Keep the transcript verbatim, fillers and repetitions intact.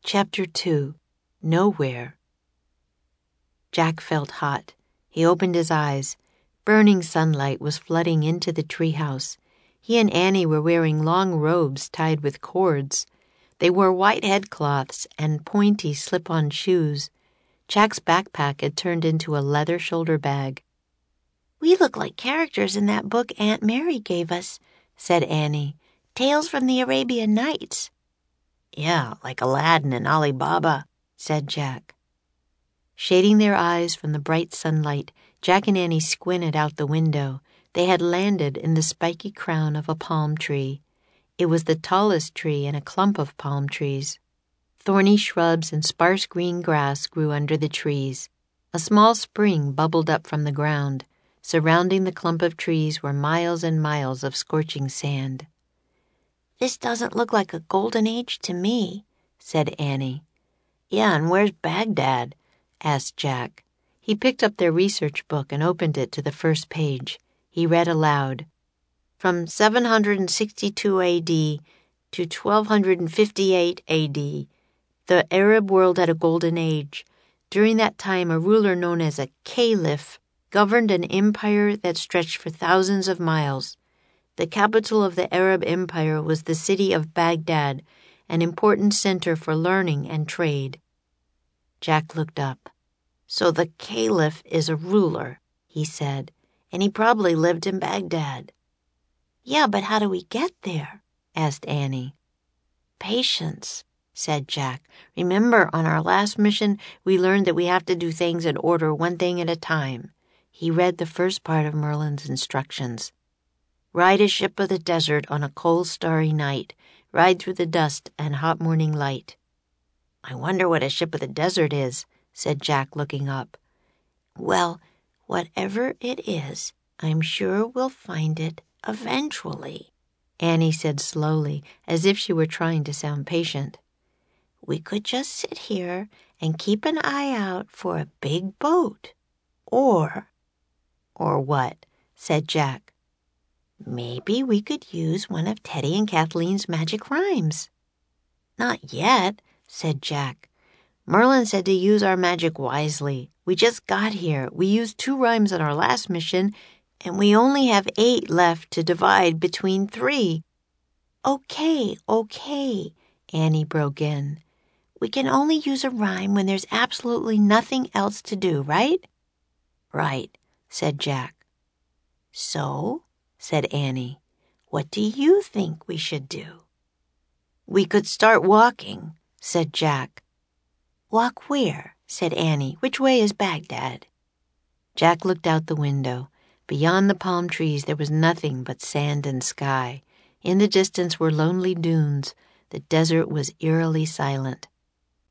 Chapter two. Nowhere. Jack felt hot. He opened his eyes. Burning sunlight was flooding into the treehouse. He and Annie were wearing long robes tied with cords. They wore white headcloths and pointy slip-on shoes. Jack's backpack had turned into a leather shoulder bag. "We look like characters in that book Aunt Mary gave us," said Annie. "Tales from the Arabian Nights." "Yeah, like Aladdin and Ali Baba," said Jack. Shading their eyes from the bright sunlight, Jack and Annie squinted out the window. They had landed in the spiky crown of a palm tree. It was the tallest tree in a clump of palm trees. Thorny shrubs and sparse green grass grew under the trees. A small spring bubbled up from the ground. Surrounding the clump of trees were miles and miles of scorching sand. "This doesn't look like a golden age to me," said Annie. "Yeah, and where's Baghdad?" asked Jack. He picked up their research book and opened it to the first page. He read aloud. "From seven hundred sixty-two A D to twelve fifty-eight A D, the Arab world had a golden age. During that time, a ruler known as a caliph governed an empire that stretched for thousands of miles. The capital of the Arab Empire was the city of Baghdad, an important center for learning and trade." Jack looked up. "So the caliph is a ruler," he said, "and he probably lived in Baghdad." "Yeah, but how do we get there?" asked Annie. "Patience," said Jack. "Remember, on our last mission, we learned that we have to do things in order, one thing at a time." He read the first part of Merlin's instructions. "Ride a ship of the desert on a cold, starry night. Ride through the dust and hot morning light." "I wonder what a ship of the desert is," said Jack, looking up. "Well, whatever it is, I'm sure we'll find it eventually," Annie said slowly, as if she were trying to sound patient. "We could just sit here and keep an eye out for a big boat. Or—" "Or what?" said Jack. "Maybe we could use one of Teddy and Kathleen's magic rhymes." "Not yet," said Jack. "Merlin said to use our magic wisely. We just got here. We used two rhymes on our last mission, and we only have eight left to divide between three." "Okay, okay," Annie broke in. "We can only use a rhyme when there's absolutely nothing else to do, right?" "Right," said Jack. "So," said Annie, "what do you think we should do?" "We could start walking," said Jack. "Walk where?" said Annie. "Which way is Baghdad?" Jack looked out the window. Beyond the palm trees there was nothing but sand and sky. In the distance were lonely dunes. The desert was eerily silent.